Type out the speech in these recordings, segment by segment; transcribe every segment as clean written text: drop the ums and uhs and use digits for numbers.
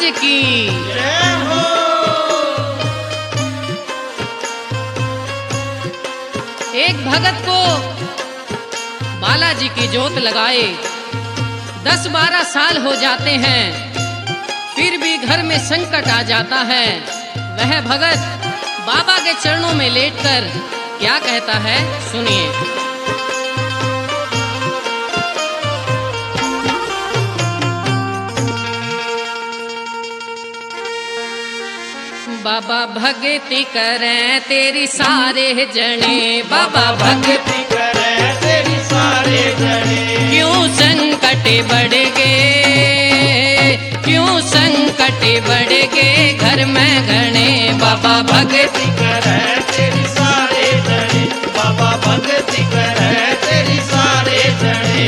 की जय हो। एक भगत को बालाजी की जोत लगाए 10-12 साल हो जाते हैं, फिर भी घर में संकट आ जाता है। वह भगत बाबा के चरणों में लेटकर क्या कहता है, सुनिए। बाबा भगती करें तेरी सारे जने, बाबा भगती करें तेरी सारे जने। क्यों संकट बढ़ गए, क्यों संकट बढ़ गए घर में घने, बाबा भगती करें तेरी सारे जने, बाबा भगती करें तेरी सारे जने।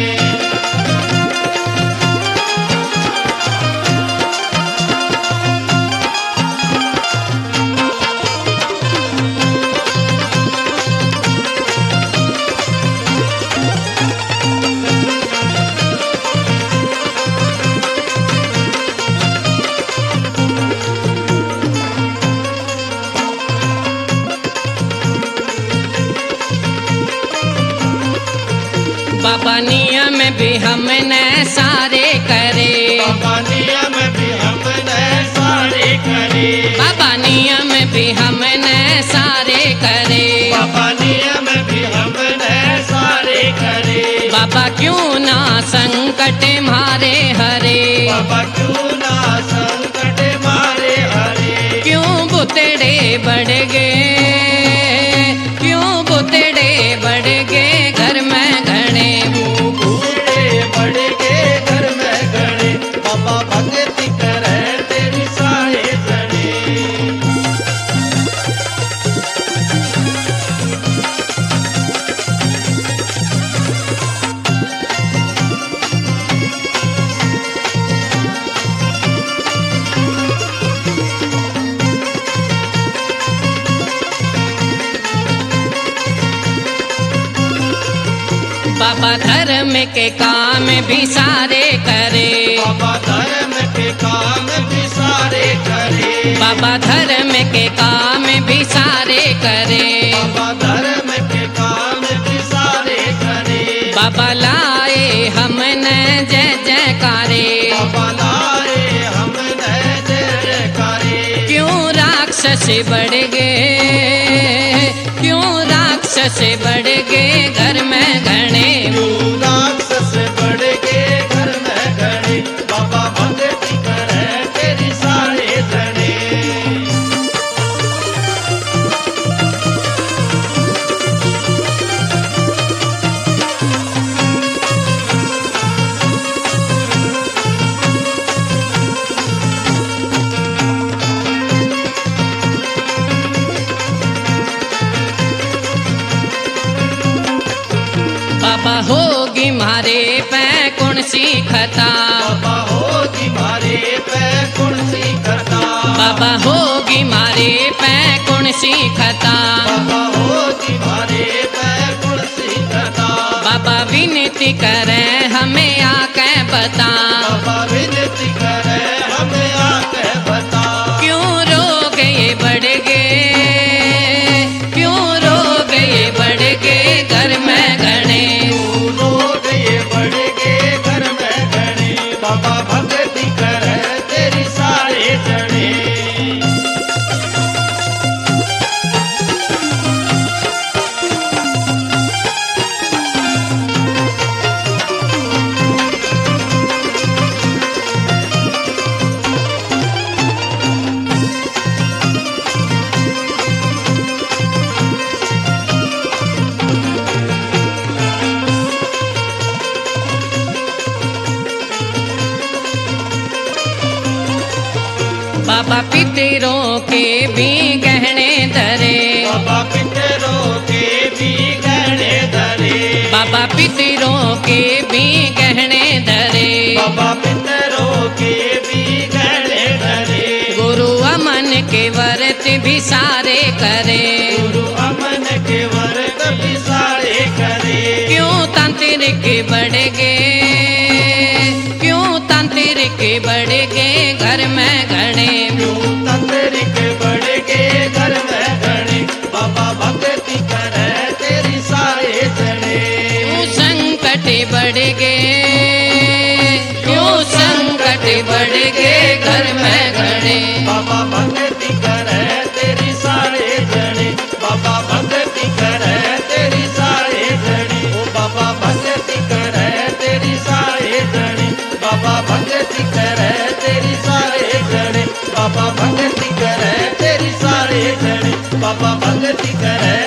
बाबा नियम भी हमने सारे करे, बाबा नियम भी हमने सारे करे, बाबा नियम भी हमने सारे करे, बाबा नियम भी हमने सारे करे। बाबा क्यों ना संकट मारे हरे, बाबा क्यों ना संकट मारे हरे। क्यों बुतड़े बढ़ गए, क्यों बुतड़े बढ़ गए घर में घने, बूढ़े बढ़ के घर में घड़े, बाबा भगती करे तेरी सारे जने। बाबा धर्म के काम भी सारे करे, बाबा धर्म के काम भी सारे करे, बाबा धर्म के काम भी सारे करे, बाबा धर्म के काम भी सारे करे। बाबा लाए हमने जय जयकारे, बाबा लाए हमने जय जयकारे। क्यों राक्षस बढ़ गए, क्यों राक्षस बढ़ गए घर में घने, राक्षस बढ़ के घर में घड़े, बाबा भगती करे तेरी सारे जने। बाबा होगी मारे पै कौन सी खता, बाबा होगी मारे पे कौन सी खता, बाबा होगी मारे पै कौन सी खता, बाबा होगी मारे पे कौन सी खता। बाबा विनती करे हमें आके बता, बाबा विनती करे हमें आके बता। क्यों रोग ये बढ़ गए, क्यों रोग ये बढ़ गए घर में घने, लोग ये बढ़ के घर में घड़े, बाबा भगती करे तेरी सारे जने। बाबा पितरों के भी गहने धरे, बाबा पितरों के भी गहने धरे, बाबा पितरों के भी गहने धरे, बाबा पितरों के भी गहने धरे। गुरु अमन के व्रत भी सारे करे, गुरु अमन के व्रत भी सारे करे। क्यों तांत्रिक बढ़ गए, क्यों तांत्रिक बढ़ गए घर घर में घणे क्यों तंत्रिक बढ़ के घर में घणे बाबा भक्ति करे तेरी सारे जने क्यों संकट बढ़ गए क्यों संकट बढ़ गए घर में घणे बाबा भक्ति करे तेरी सारे जने बाबा भक्ति करे तेरी सारे जने ओ बाबा भक्ति करे तेरी सारे जने बाबा भक्ति करे तेरी सारे जने बाबा भक्ति करे तेरी सारे जने बाबा भक्ति करे